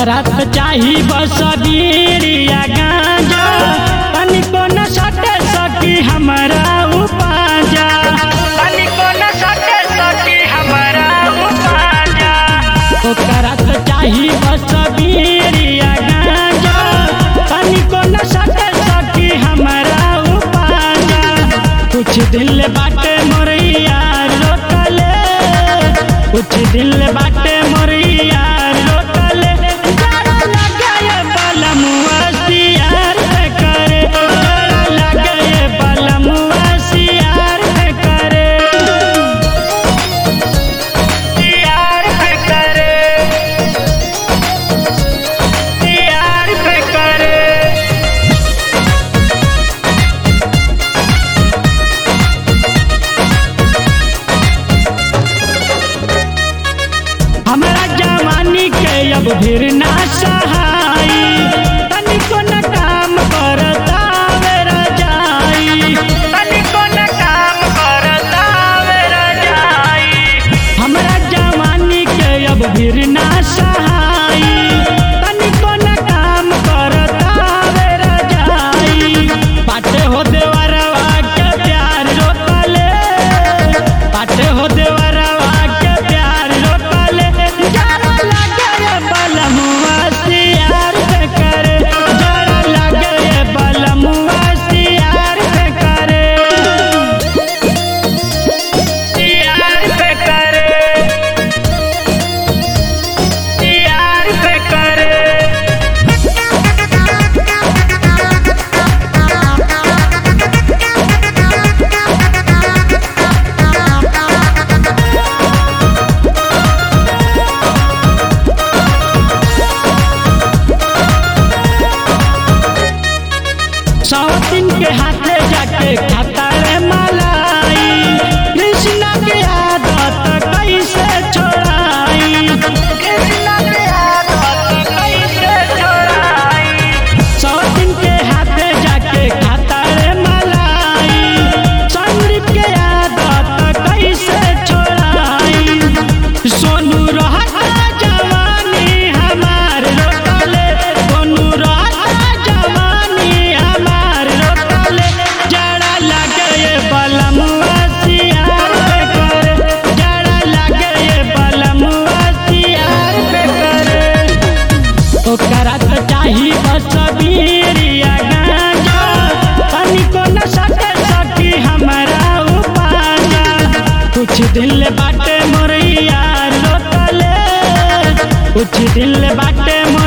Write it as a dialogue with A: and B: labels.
A: ओकरा त चाही बस बीड़िया गांजा, तनिको न सटे सकी हमरा उपाजा, तनिको न सटे सकी हमरा उपाजा। ओकरा त चाही बस बीड़िया गांजा, तनिको न सटे सकी हमरा उपाजा। कुछ दिल बाटे मोर यार रोकले, कुछ दिल बाटे मोर यार रोकले, जरा लगे बलमुआ सियार पे करे, जरा लगे बलमुआ सियार पे करे, सियार पे करे, सियार पे करे। हमरा जवानी के अब भीर ना सहाई, तनिको न काम करता वेरा जाई, तनिको न काम करता वेरा जाई। हमरा जवानी के अब भीर ना सहाई, तनिको न काम करता वेरा जाई। बाटे हो देवरवा के प्यार रोकले, बाटे हो देवरवा के प्यार रोकले, जरा लगे बलमुआ सियार पे करे, जरा लगे बलमुआ सियार पे करे, सियार पे करे, सियार पे करे। सौतीन के हाथे जाके खाता रे मलाई, कृष्णा के आदत कैसे छोड़ाई, कृष्णा के आदत कैसे छोड़ाई। सौतीन के हाथे जाके खाता रे मलाई, संदीप के आदत कैसे छोड़ाई। सोनू रहता जवानी हमार रोकले, सोनू रहता जवानी हमार रोकले, जरा लगे बलमुआ सियार पे करे, जरा लगे बलमुआ सियार पे करे। ओकरा त चाही बस बीड़िया गांजा, तनिको न सटे सकी हमरा उपाजा। कुछ दिल बाटे मोर यार रोकले, कुछ दिल बाटे मोर